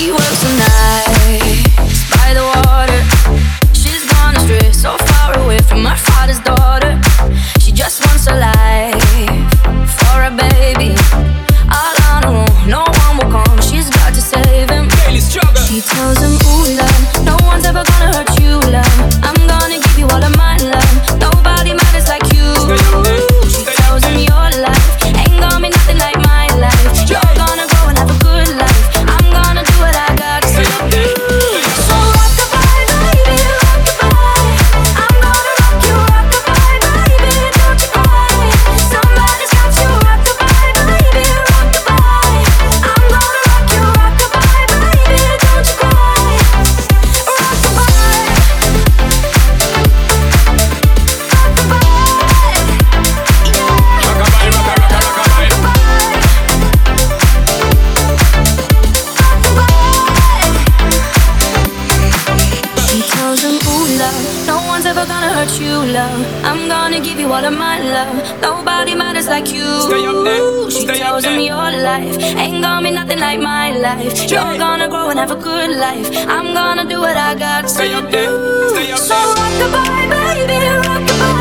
She works the nights by the water. She's gone astray, so far away from her father's daughter. She just wants a life for a baby. All on her own, no one will come. She's got to save him. Daily struggle. She tells him, ooh, love, no one's ever gonna hurt you, love. I'm gonna give you all of my love. Nobody matters like you. She tells him your life ain't gonna be nothing like my life. You're gonna grow and have a good life. I'm gonna do what I got to do. So rock-a-bye, baby, rock-a-bye. I'm gonna rock you, rock-a-bye, baby, don't you cry. Somebody's got you, rock-a-bye, baby, rock-a-bye. I'm gonna rock you, rock-a-bye, baby, don't you cry. Rock-a-bye, She tells him, ooh, love, no one's ever gonna hurt you, love. I'm gonna give you all of my love. Nobody matters like you. Stay up there. She Stay tells up him there. your life ain't gonna be nothing like my life. You're gonna grow and have a good life. I'm gonna do what I got to Stay up there. do. Stay up So there. rock-a-bye, baby, rock-a-bye.